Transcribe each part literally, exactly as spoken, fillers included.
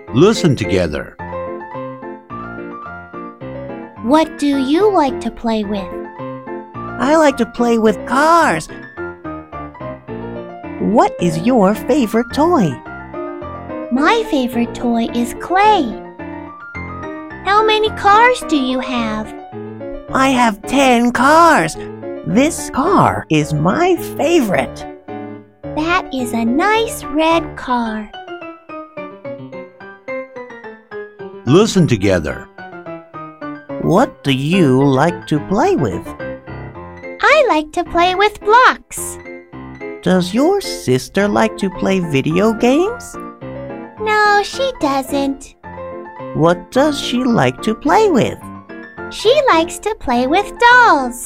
Listen together. What do you like to play with? I like to play with cars. What is your favorite toy? My favorite toy is clay. How many cars do you have? I have ten cars. This car is my favorite. That is a nice red car. Listen together. What do you like to play with? I like to play with blocks. Does your sister like to play video games? No, she doesn't. What does she like to play with? She likes to play with dolls.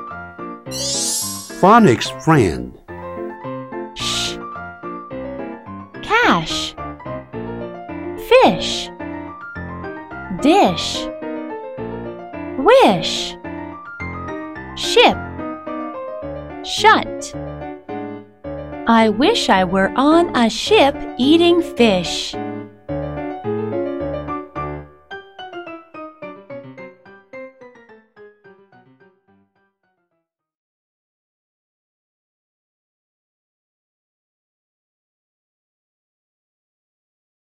Phonics friend. Sh. Cash. Fish. Dish. Wish. Ship. Shut. I wish I were on a ship eating fish.